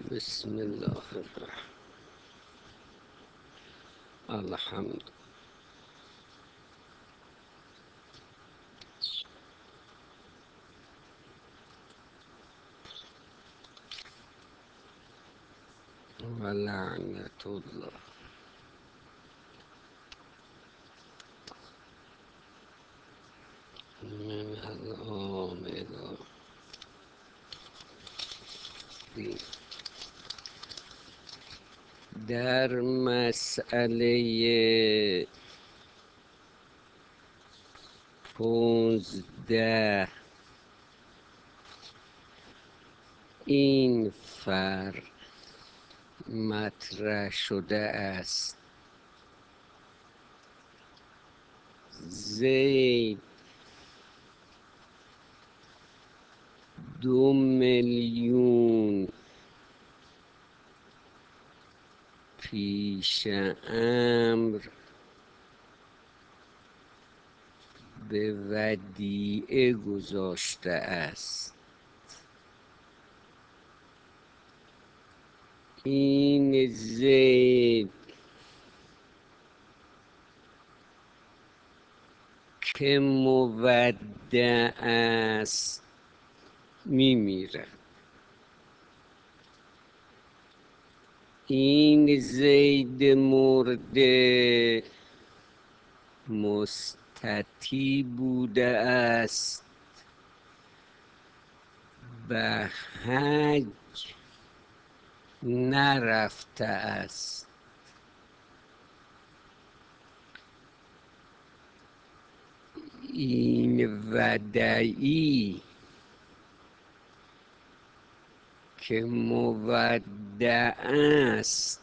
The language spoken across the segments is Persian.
بسم الله الحمد. و لعنت الله من الآن إلى دین. در مسئله 15 این فرع مطرح شده است: زید 2,000,000 پیش امر به ودیعه گذاشته است. این زید که مودع است میمیرد. این زید مرده مستطیع بوده است به حج نرفته است. این ودعی که مودع است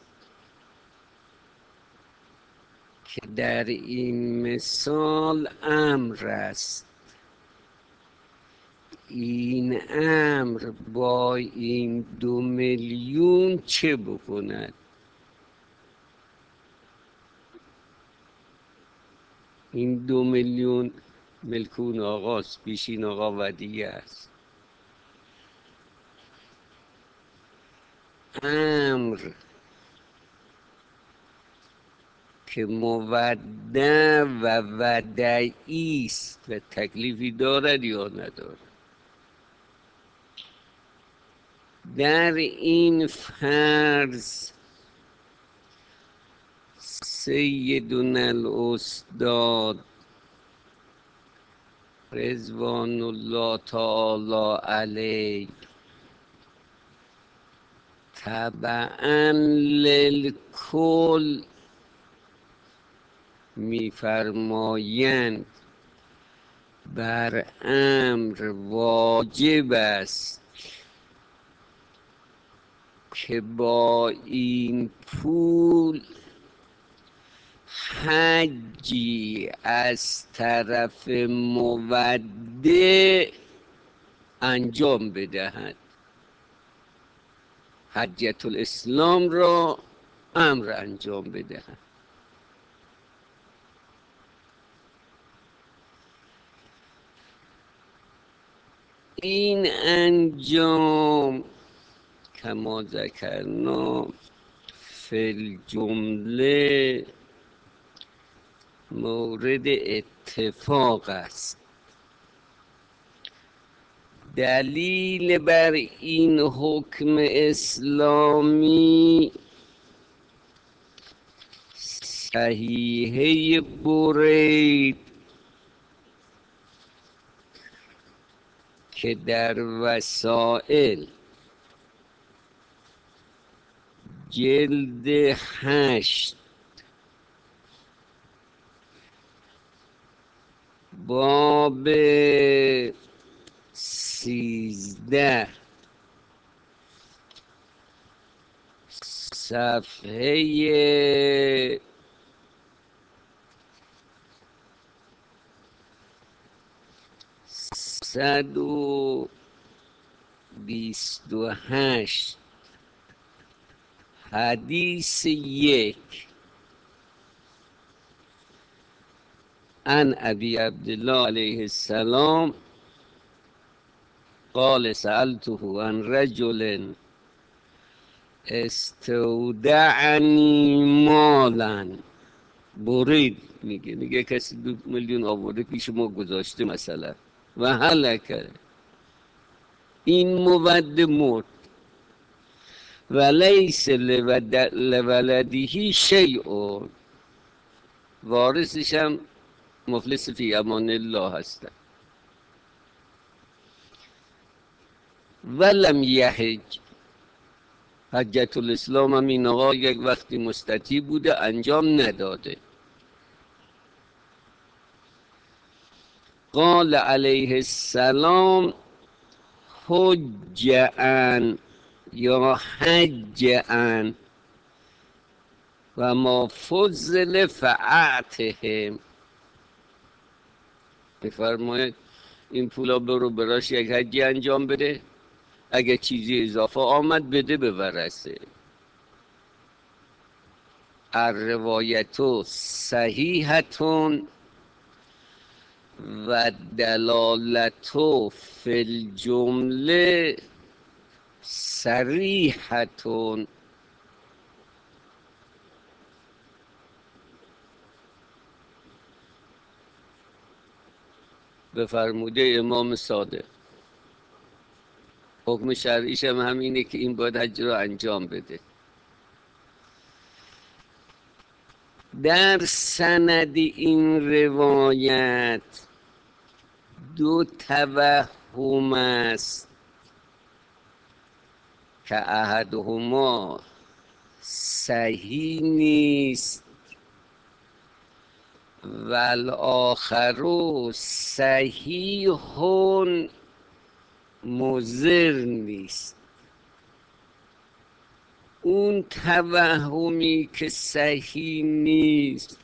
که در این مثال امر است، این امر با این 2,000,000 چه بکند؟ این 2,000,000 ملکون آقاست، پیشین آقا ودیعه است. امر که مودع و ودعی است و تکلیفی دارد یا ندارد، در این فرض سیدنا الاستاد رضوان الله تعالی علیه تبعا للکل میفرمایند بر امر واجب است که با این پول حجی از طرف مودع انجام بدهد، حجت الاسلام را امر انجام بدهد. این انجام کما ذکرنا فی الجمله مورد اتفاق است. دلیل بر این حکم اسلامی صحیحه برید که در وسائل جلد 8 باب 13 صفحه 128 حدیث 1 عن ابی عبدالله علیه السلام قال سألته عن رجل استودعنی مالن، برید، میگه کسی 2 میلیون آورده پیش ما گذاشته مثلا و هلکه، این مود مرد و لیس لولده شیء، وارثش هم مفلس فی امان الله هستن. ولم یحج، حجت الاسلام هم این آقا یک وقتی مستطیع بوده انجام نداده. قال علیه السلام حج ان یا حج ان و ما فضل فاعتهم، میفرماید این پولا برو براش یک حجی انجام بده، اگه چیزی اضافه آمد بده به ورثه. الروایت صحیحتون و دلالت فی الجمله صریحتون. به فرموده امام صادق حکم شرعیش هم همینه که این باید حج رو انجام بده. در سند این روایت 2 توهم است که احدهما صحیح نیست و الاخر صحیح مضر نیست. اون توهمی که صحیح نیست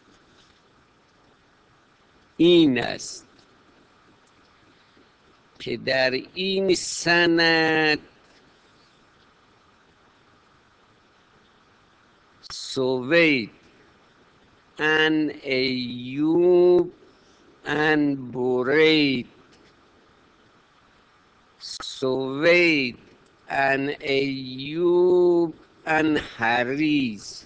این است که در این سند سوید ان ایوب ان برید، سوید ان ایوب ان حریز.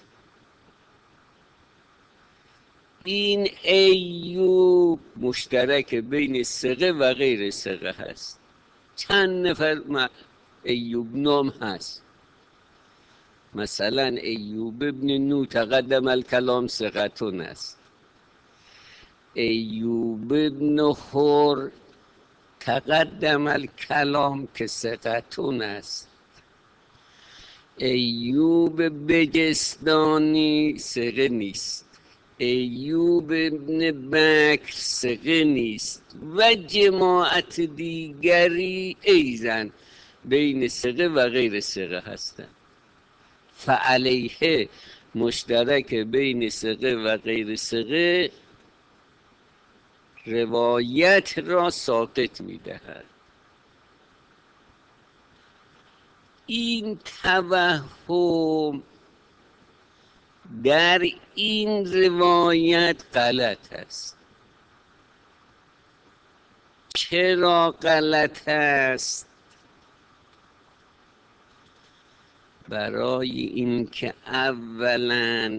این ایوب مشترک بین ثقه و غیر ثقه هست. چند نفر ایوب نام هست، مثلا ایوب ابن نو تقدم الکلام ثقتون است، ایوب ابن خور تقدم الکلام که ثقتون است، ایوب بجستانی ثقه نیست، ایوب ابن بکر ثقه نیست و جماعت دیگری ایزن بین ثقه و غیر ثقه هستند. فعلیه مشترک بین ثقه و غیر ثقه روایت را ساقط می‌دهد. این توهم در این روایت غلط است. چرا غلط است؟ برای اینکه اولا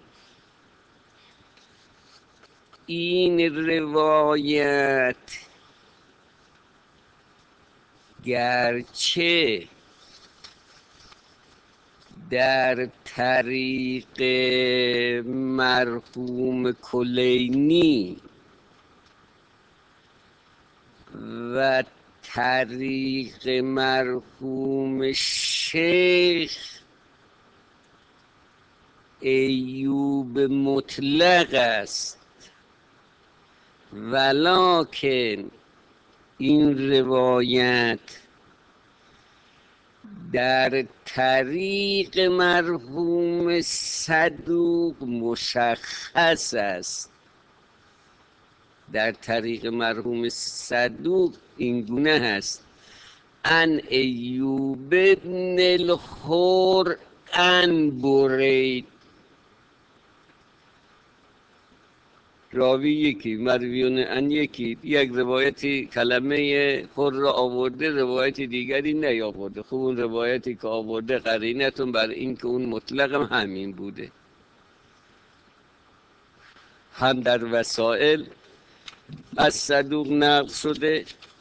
این روایت گرچه در طریق مرحوم کلینی و طریق مرحوم شیخ ایوب مطلق است، ولکن این روایت در طریق مرحوم صدوق مشخص است. در طریق مرحوم صدوق این گونه هست: ان ایوب ابن الخور ان برید. راوی یکی، مرویون ان یکی. یک روایتی کلمه خور را آورده، روایت دیگری نیاورده. خب اون روایتی که آورده قرینتون بر این که اون مطلق هم همین بوده. هم در وسائل از صدوق نقل شده،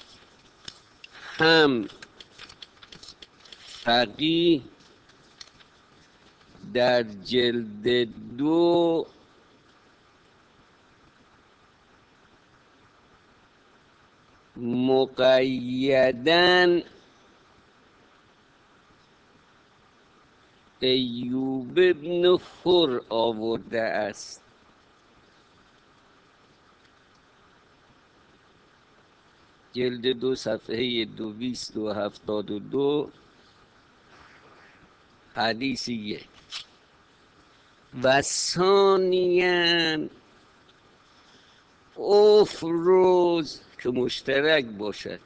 هم فقیه در جلد 2 مقیدن ایوب ابن حر آورده است. جلد 2 صفحه 272 حدیث 1. و ثانیاً افروز که مشترک باشد.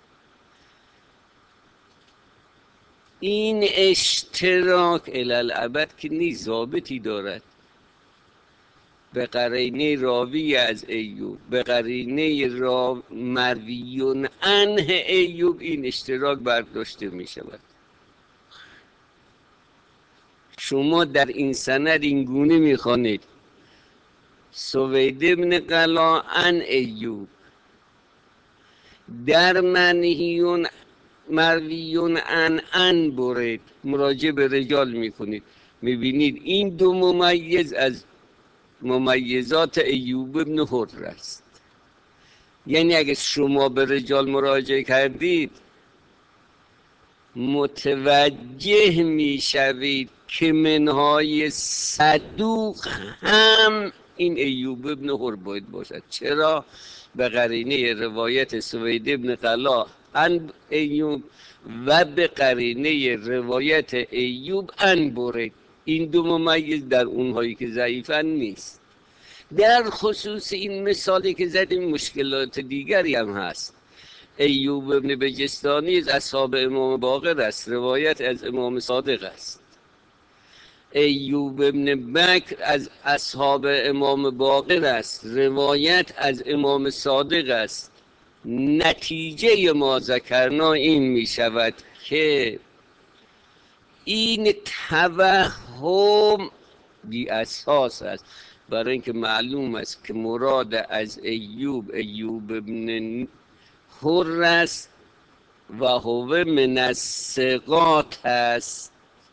این اشتراک الالعبد که نیست، ضابطی دارد. به قرینه راوی از ایوب، به قرینه مرویون عنه ایوب این اشتراک برداشته می شود. شما در این سند این گونه می خوانید سوید ابن قلا عن ایوب، در منهیون مرویون عن برید، مراجعه به رجال می کنید، می بینید این دو ممیز از ممیزات ایوب ابن حر است. یعنی اگه شما به رجال مراجعه کردید متوجه می شوید که منهای صدوق هم این ایوب ابن حر باید باشد. چرا؟ به قرینه روایت سوید ابن قلا عن ایوب و به قرینه روایت ایوب عن برید. این دو ممیز در اونهایی که ضعیفن نیست. در خصوص این مثالی که زدیم مشکلات دیگری هم هست. ایوب ابن بجستانی از اصحاب امام باقر است، روایت از امام صادق است. ایوب ابن بکر از اصحاب امام باقر است، روایت از امام صادق است. نتیجه ما ذکرنا این می شود که این توهم بی اساس است، برای اینکه معلوم است که مراد از ایوب ابن حر است و هو من الثقات است.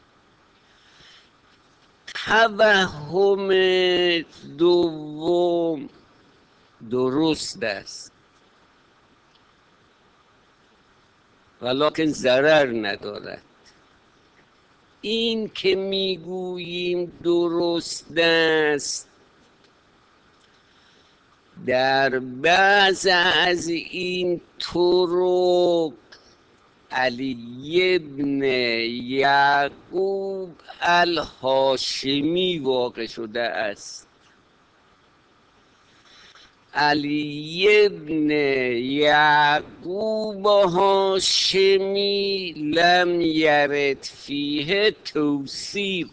توهم دوم درست است ولکن ضرر ندارد. این که میگوییم درست است، در بعض از این طرق علی ابن یعقوب الهاشمی واقع شده است. علی ابن یعقوب هاشمی لم یرد فیه توثیق.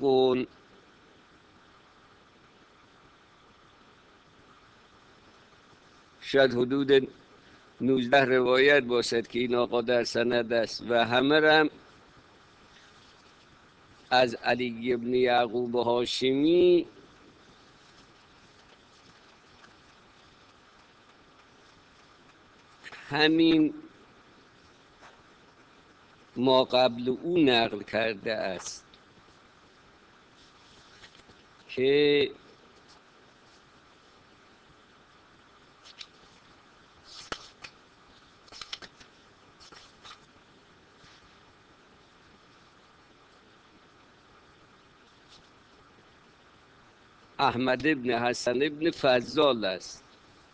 شاید حدود 19 روایت باشد که این آقا در سند است و همه هم از علی ابن یعقوب هاشمی همین ما قبل او نقل کرده است که احمد ابن حسن ابن فضال است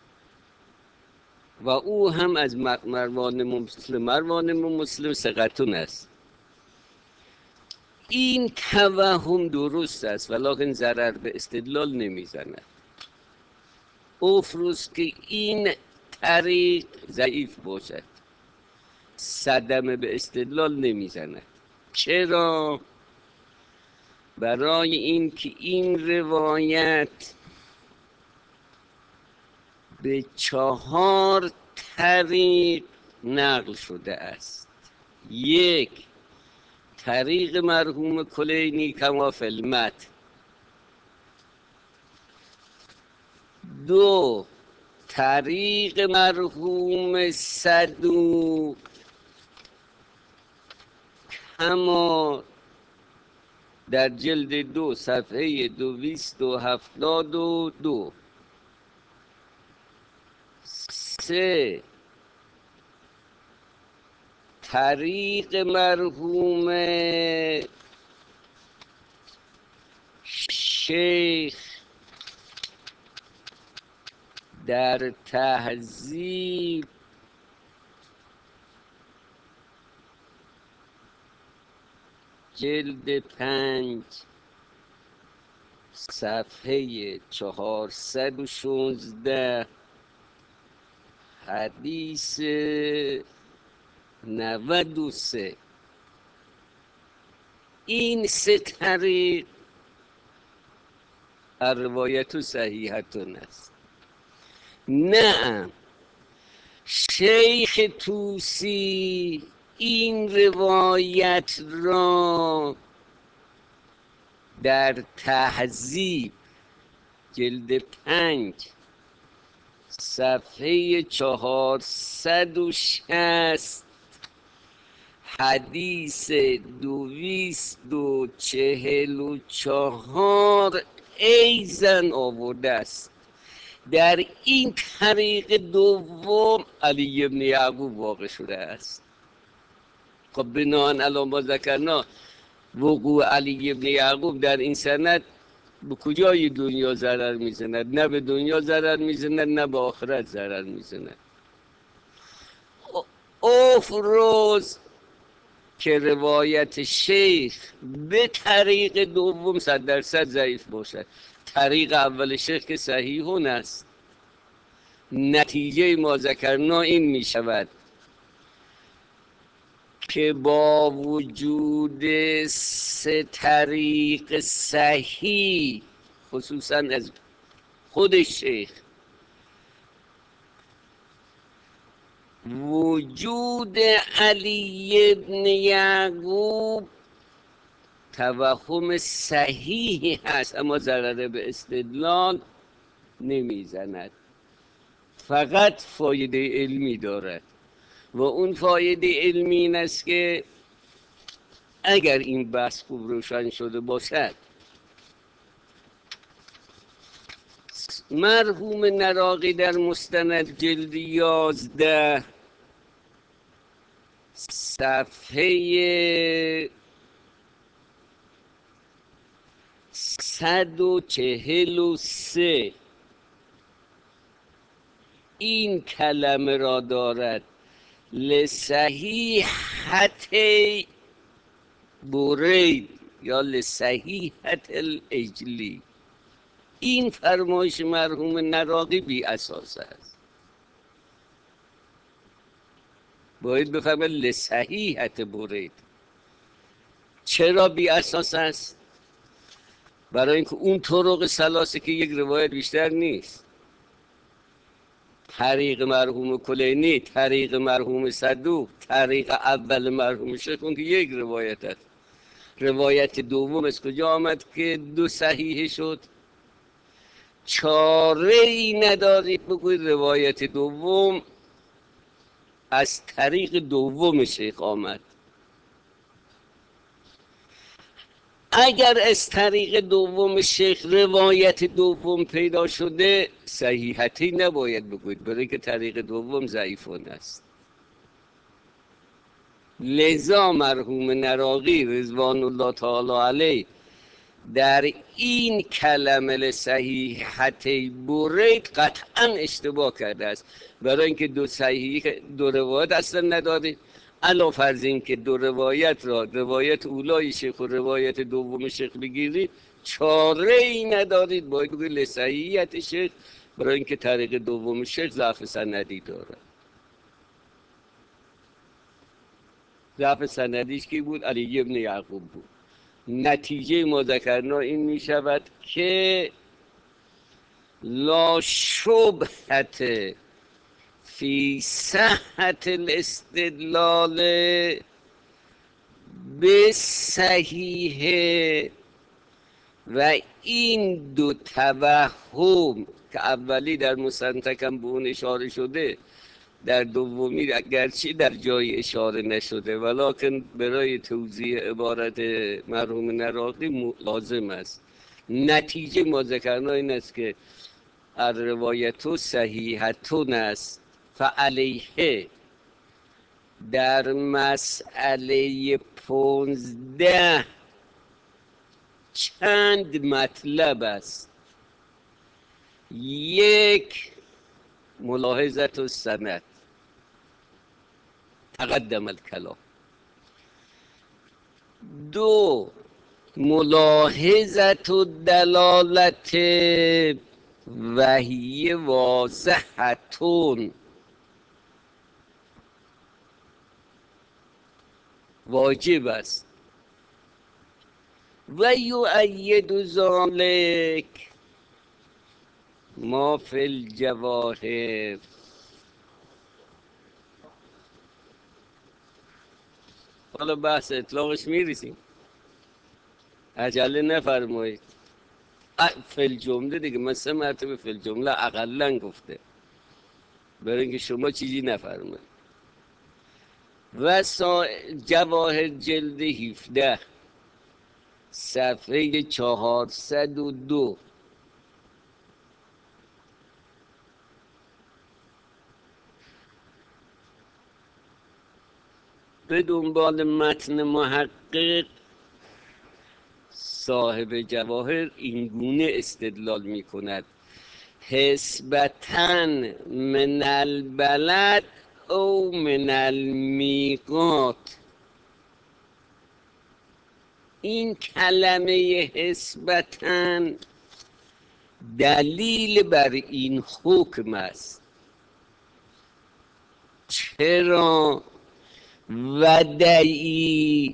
و او هم از مروان مسلم ثقتون است. این توهم درست است ولکن ضرر به استدلال نمیزند. افروز که این طریق ضعیف باشد صدمه به استدلال نمیزند. چرا؟ برای این که این روایت به 4 طریق نقل شده است. 1. طریق مرحوم کلینی کما فی المتن. 2. طریق مرحوم صدوق کما در جلد 2 صفحه 272. 3. طریق مرحوم شیخ در تهذیب جلد 5 صفحه 416 حدیث 93. این 3 طریق روایت صحیحتون است. نه، شیخ طوسی این روایت را در تهذیب جلد 5 صفحه 460 حدیث 244 ایزن آورده است. در این طریق دوم علی ابن یعقوب واقع شده است. خب بناهن علی ما ذکرنا وقوع علی ابن یعقوب در این سند به کجای دنیا ضرر میزند؟ نه به دنیا ضرر میزند، نه به آخرت ضرر میزند. افروز که روایت شیخ به طریق دوم 100% ضعیف باشد. طریق اول شیخ که صحیحون است. نتیجه ما ذکرنا این می شود که با وجود 3 طریق صحیح خصوصا از خود شیخ، وجود علی ابن یعقوب توهم صحیح هست، اما ضرر به استدلال نمیزند، فقط فایده علمی دارد. و اون فایده علمی این است که اگر این بحث خوب روشن شده باشد، مرحوم نراقی در مستند جلد 11 صفحه 143 این کلمه را دارد: لصحیحت برید یا لصحیحت الاجلی. این فرمایش مرحوم نراقی بی اساس است. باید بفهمه لصحیحت برید. چرا بی اساس است؟ برای اینکه اون طرق ثلاثه که یک روایت بیشتر نیست. طریق مرحوم کلینی، طریق مرحوم صدوق، طریق اول مرحوم شیخ، اون که یک روایت است. روایت دوم از کجا آمد که 2 صحیح شد؟ چاره ای ندارید بگوید روایت دوم از طریق دوم شیخ آمد. اگر از طریق دوم شیخ روایت دوم پیدا شده، صحیحتی نباید بگوید، برای که طریق دوم ضعیفون است. لذا مرحوم نراقی رضوان الله تعالی علیه در این کلمه لصحیحت برید قطعا اشتباه کرده است، برای اینکه 2 روایت اصلا نداره. علاوه فرض این که 2 روایت را، روایت اولای شیخ و روایت دوم شیخ بگیرید، چاره ای ندارید، باید بگید لصحیحت شیخ، برای اینکه طریق دوم شیخ ضعف سندی داره. ضعف سندیش کی بود؟ علی ابن یعقوب بود. نتیجه ما ذکرنا این می شود که لا شبهت فی صحت الاستدلال به صحیح. و این دو توهم که اولی در مستنطقم به اون اشاره شده، در دومی اگرچه در جای اشاره نشده ولکن برای توضیح عبارت مرحوم نراقی لازم است. نتیجه ما ذکرنا این است که الروایت صحیحتون است فعلیه در مسئله 15 چند مطلب است. یک، ملاحظت و سند، تقدم الکلام. دو، ملاحظت و دلالت وحی واضحتون، واجب است. و یؤید ذلک ما فی الجواهر. حالا بحث اطلاقش میرسیم، عجله نفرمایید. فی الجمله دیگه، من 3 مرتبه فی الجمله اقلا گفته برای اینکه شما چیزی نفرمایید. و جواهر جلد 17 صفحه 402. به دنبال متن محقق صاحب جواهر این گونه استدلال می کند: حسبتن من البلد او من المیقات. این کلمه حسبتن دلیل بر این حکم است. چرا؟ ودعی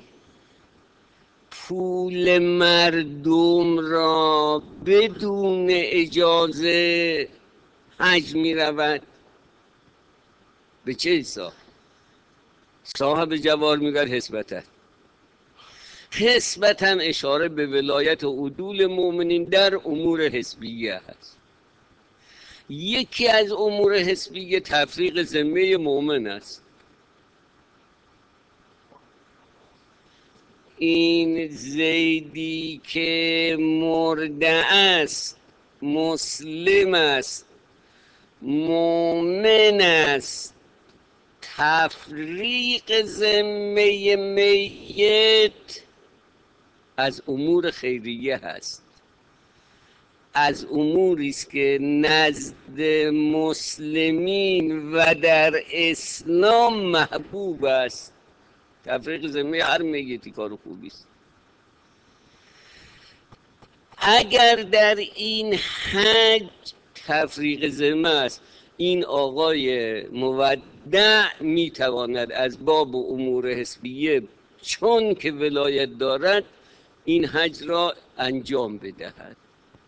پول مردم را بدون اجازه حج می رود. به چه حساب؟ صاحب جوار میگه حسبتن. حسبتن اشاره به ولایت و عدول مؤمنین در امور حسبیه هست. یکی از امور حسبیه تفریق ذمه مؤمن است. این زیدی که مرده است، مسلم است، مؤمن است، تفریق ذمه میت از امور خیریه هست، از اموری است که نزد مسلمین و در اسلام محبوب است. تفریق ذمه هر میتی کار خوبی است. اگر در این حج تفریق ذمه است، این آقای مودع میتواند از باب امور حسبیه چون که ولایت دارد این حج را انجام بدهد.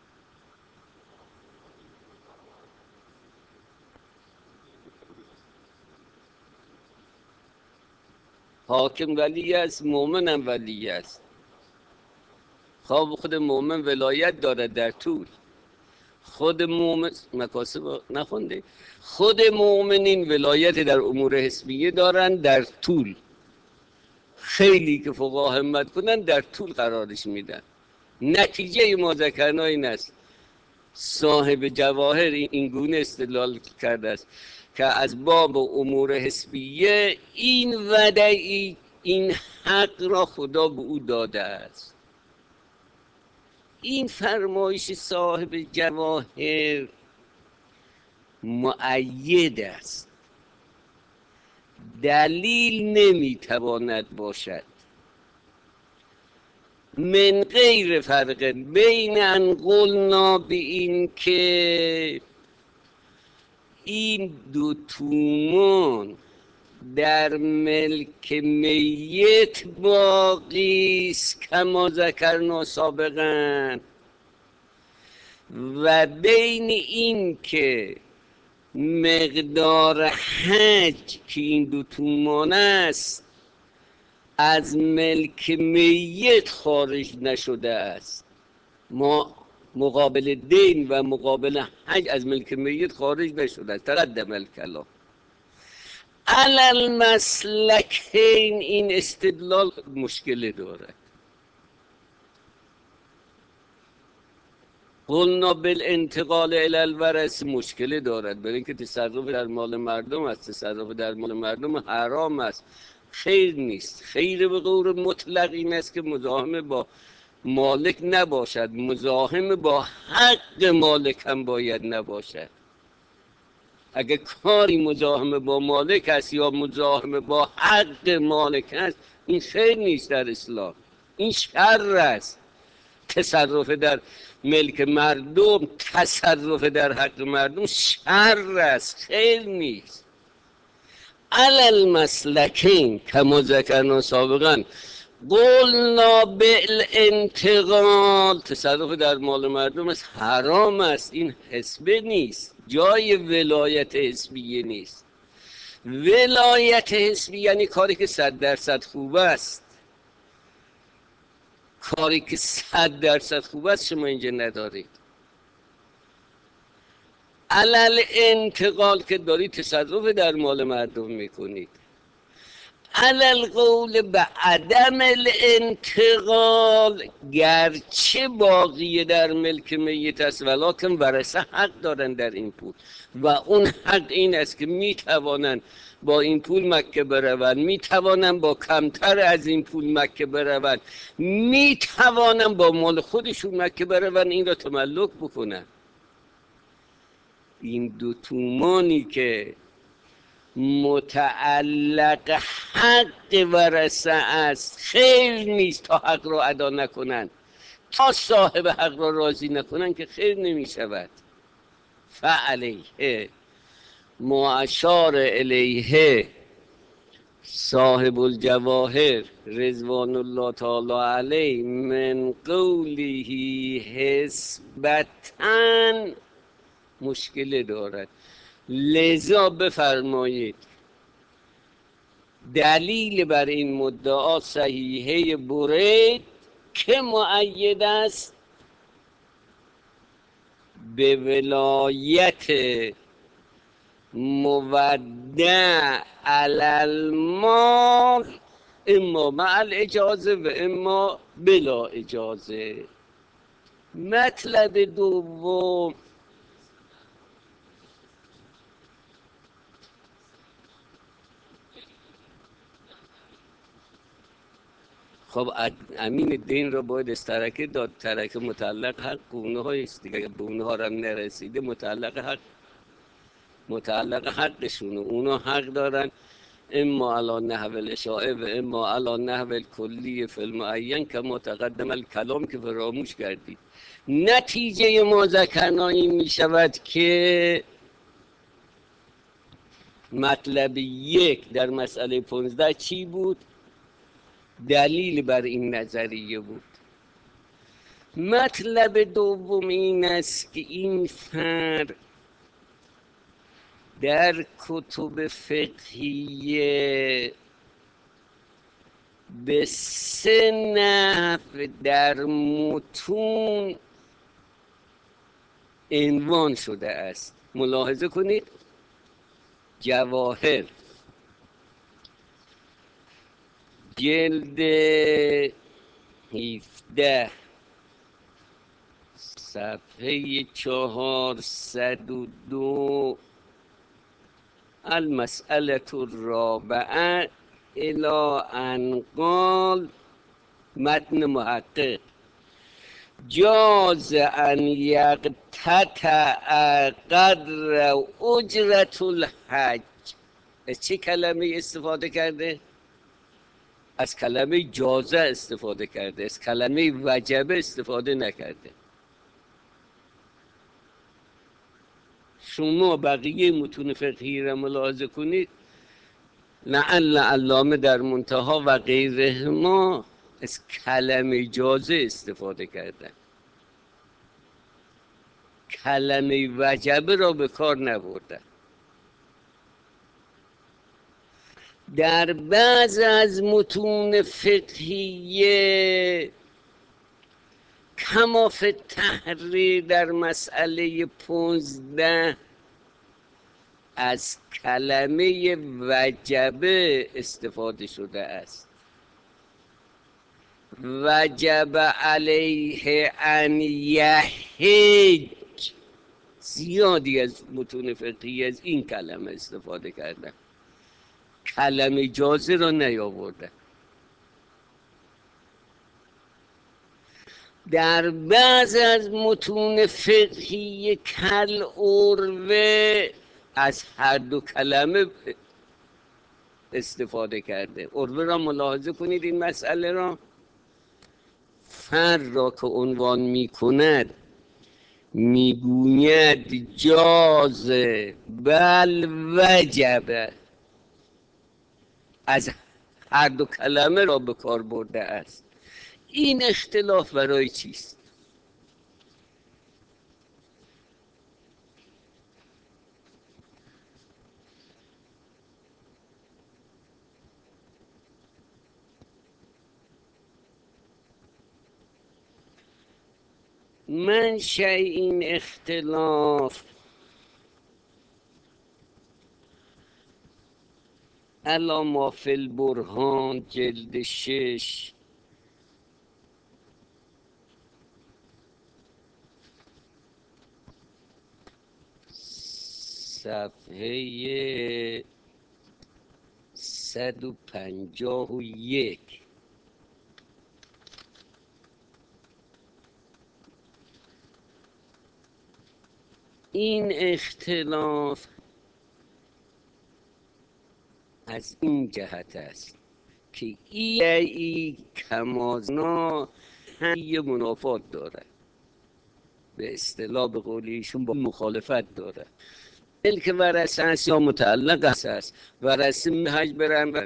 حاکم ولی است، مؤمن هم ولی است. خواب خود مؤمن ولایت دارد در طول. خود مؤمن مکاسب نخونده، خود مؤمنین ولایت در امور حسبیه دارند در طول. خیلی که فقها همت کنن در طول قرارش میدن. نتیجه ما ذکرنا این است: صاحب جواهر این گونه استدلال کرده است که از باب امور حسبیه این ودعی، این حق را خدا به او داده است. این فرمایش صاحب جواهر مؤید است، دلیل نمیتواند باشد. من غیر فرق بین ان قلنا به این که این دو تومان در ملک میت باقی است کما ذکرنا سابقا، و بین این که مقدار حج که این 2 تومان است از ملک میت خارج نشده است. ما مقابل دین و مقابل حج از ملک میت خارج نشده است. تقدم الکلام علل مسلکین. این استدلال مشکل دارد. قلنا بالانتقال الی الورث مشکل دارد، برای اینکه تصرف در مال مردم است. تصرف در مال مردم حرام است، خیر نیست. خیر به قول مطلق این است که مزاحم با مالک نباشد، مزاحم با حق مالک هم باید نباشد. اگه کاری مزاحم با مالک است یا مزاحم با حق مالک است، این خیر نیست در اسلام، این شر است. تصرف در ملک مردم، تصرف در حق مردم شر است، خیر نیست. علل مسلکین کما ذکرنا سابقا قلنا بالانتقال. تصرف در مال مردم است، حرام است، این حسبه نیست، جای ولایت حسبیه نیست. ولایت حسبی یعنی کاری که 100% خوب است. کاری که 100% خوب است شما اینجا ندارید. علل انتقال که دارید تصرف در مال مردم میکنید. علل قول به عدم الانتقال، گرچه باقی در ملک میت است ولکن ورثه حق دارن در این پول و اون حق این است که میتوانند با این پول مکه بروند، میتوانند با کمتر از این پول مکه بروند، میتوانند با مال خودشون مکه بروند، این را تملک بکنن. این 2 تومانی که متعلق حق ورثه است خیر نیست تا حق را ادا نکنند، تا صاحب حق را راضی نکنند که خیر نمی شود. فعلیه ما اشار الیه صاحب الجواهر رضوان الله تعالی علیه من قوله حسبتن مشکل دارد. لذا بفرمایید دلیل بر این مدعا صحیحه برید که مؤید است به ولایت مودع علی المال اما مع الاجازه و اما بلا اجازه. مطلب دوم خب امین دین را باید از ترکه داد. ترکه متعلق حق اونها است دیگه، به اونها هم نرسیده متعلق حقشونه. اونها حق دارن اما علی نحو الاشاعه و اما علی نحو الکلی فی المعین که متقدم الکلام که فراموش کردید. نتیجه ما ذکرنا این می شود که مطلب 1 در مسئله 15 چی بود؟ دلیل بر این نظریه بود. مطلب دوم این است که این فرد در کتب فقهیه به 3 نحو در متون عنوان شده است. ملاحظه کنید. جواهر جلد 17 صفحه 402 المسئله الرابعه الی ان قال متن محقق جاز ان یقتطع قدر اجرت الحج. از چه کلمه استفاده کرده؟ از کلمه جازه استفاده کرده، از کلمه وجبه استفاده نکرده. شما بقیه متون فقهی را ملاحظه کنید، لعل علامه در منتها و غیرهما از کلمه جازه استفاده کردن. کلمه وجبه را به کار نبردن. در بعض از متون فقهیه کما فی التحریر در مسئله 15 از کلمه وجبه استفاده شده است. وجب علیه ان یحج. زیادی از متون فقهی از این کلمه استفاده کردن، کلمه اجازه را نیاوردن. در بعض از متون فقهی کل اروه از هر دو کلمه استفاده کرده. اروه را ملاحظه کنید این مسئله را. فر را که عنوان می کند میگوید جاز بل وجب، از هر دو کلمه را به کار برده است. این اختلاف برای چیست؟ منشأ این اختلاف علی ما فی البرهان جلد 6 صفحه 151. این اختلاف از این جهت است که ای کمازنا هم یه منافات داره، به اصطلاح به قول ایشون با مخالفت داره. که ورثه است یا متعلق است. ورثه حج برن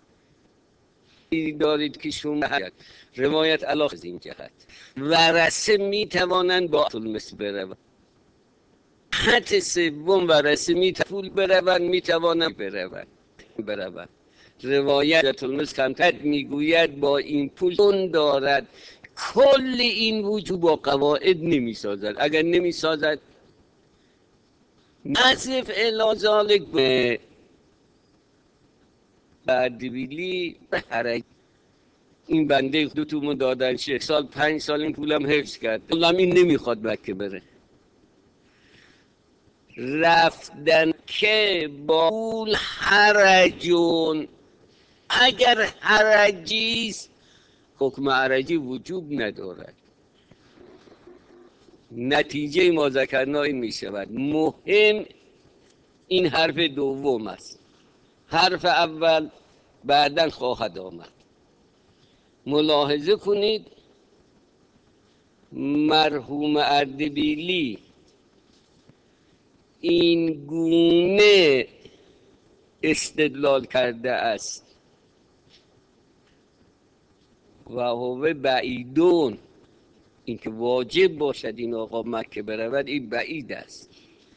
دارید که شما روایت علاقه از این جهت ورثه میتوانند با مثل بروند. حد سوم ورثه میتوانند بروند، میتوانند بروند. روایت المس کمتر میگوید با این پول دارد. کل این وجوب با قواعد نمیسازد. اگر نمیسازد نصف الازالک به بردبیلی به حرک. این بنده دوتومو دادن 6 سال 5 سال این پولم حفظ کرد، پولم این نمیخواد مکه بره. رفتن که با پول حرجون، اگر حرجیست حکم حرجی وجوب ندارد. نتیجه ما ذکرنا این می شود. مهم این حرف دوم است. حرف اول بعداً خواهد آمد. ملاحظه کنید مرحوم اردبیلی این گونه استدلال کرده است و هو بعیدون، اینکه واجب باشد این آقا مکه برود این بعید است.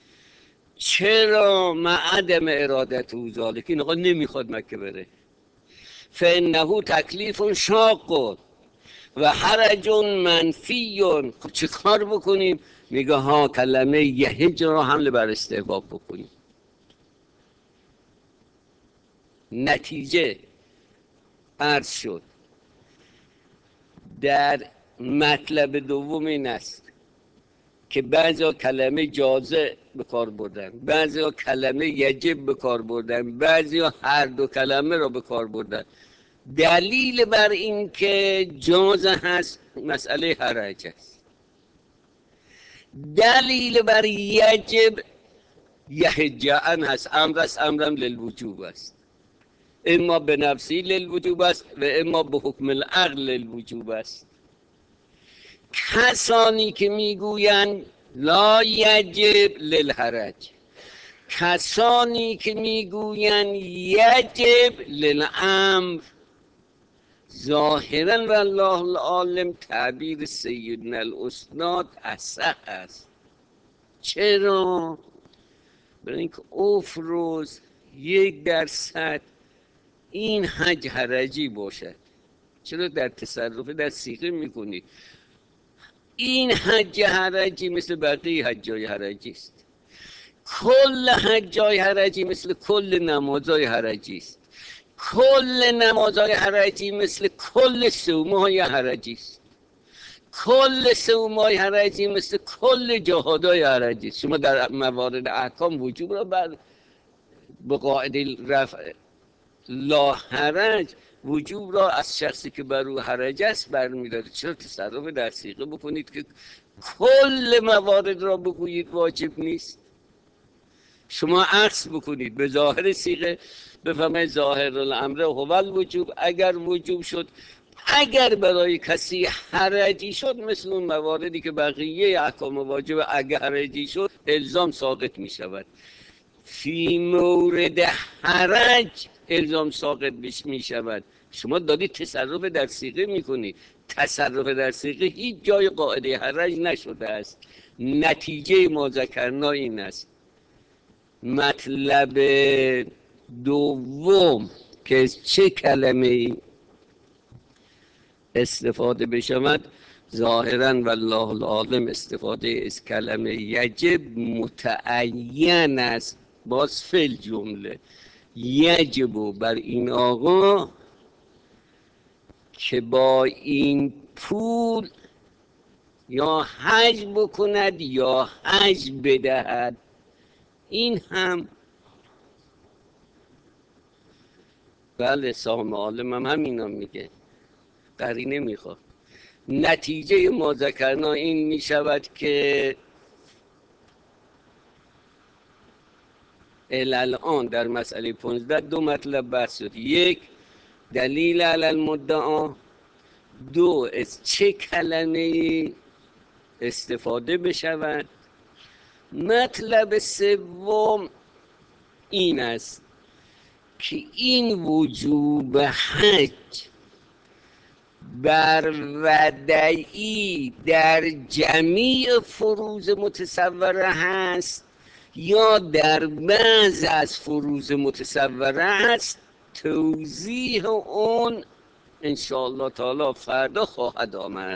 چرا؟ مع عدم ارادت او ذالک، این آقا نمیخواد مکه بره. فانه تکلیف شاق و حرج منفی. خب چه کار بکنیم؟ میگه ها کلمه یحج را حمل بر استحباب بکنیم. نتیجه عرض شد در مطلب دوم این است که بعضی کلمه جازه به کار بردن، بعضی کلمه یجب به کار بردن، بعضی هر دو کلمه را به کار بردن. دلیل بر این که جازه هست مسئله حرج است. دلیل بر یجب یحجعن هست، امر است، امرم للوجوب است. اما به نفسی للوجوب است و اما به حکم العقل للوجوب است. کسانی که میگویند لا یجب للحرج، کسانی که میگویند یجب للامر، ظاهرا والله العالم تعبیر سیدنا الاستاد اصح است. چرا؟ برای اینکه افروز 1% این حج حرجی باشد. چرا در تصرف در سیغه میکنید؟ این حج حرجی مثل بقیه حجای حرجی است. کل حجای حرجی مثل کل نمازای حرجی است. کل نمازهای حرجی مثل کل صوم‌های حرجی است. کل صوم‌های حرجی مثل کل جهادهای حرجی است. شما در موارد احکام وجوب را به قاعده رفع لا حرج وجوب را از شخصی که بر او حرج است برمی‌دارید. چرا تصرف در صیغه بکنید که کل موارد را بگویید واجب نیست؟ شما عکس بکنید به ظاهر صیغه، بفهمید ظاهر الامر هو الوجوب. اگر وجوب شد، اگر برای کسی حرجی شد، مثل اون مواردی که بقیه احکام واجب اگر حرجی شد الزام ساقط می شود. فی مورد حرج الزام ساقط می شود. شما دارید تصرف در صیغه میکنید. تصرف در صیغه هیچ جای قاعده حرج نشده است. نتیجه ما ذکرنا این است. مطلب دوم که چه کلمه ای استفاده بشود، ظاهرا والله العالم استفاده از کلمه یجب متعین است. باز فل جمله یجب بر این آقا که با این پول یا حج بکند یا حج بدهد. این هم بله، سام عالم هم همینا میگه، قرینه میخواد. نتیجه ما ذکرنا این میشود که الان در مسئله 15 دو مطلب بحث شد. یک، دلیل علی المدعا. دو، از چه کلمه استفاده بشود. مطلب سوم این است که این وجوب حج بر ودعی در جمیع فروض متصوره هست یا در بعض از فروض متصوره هست. توضیح اون انشاءالله تعالی فردا خواهد آمد.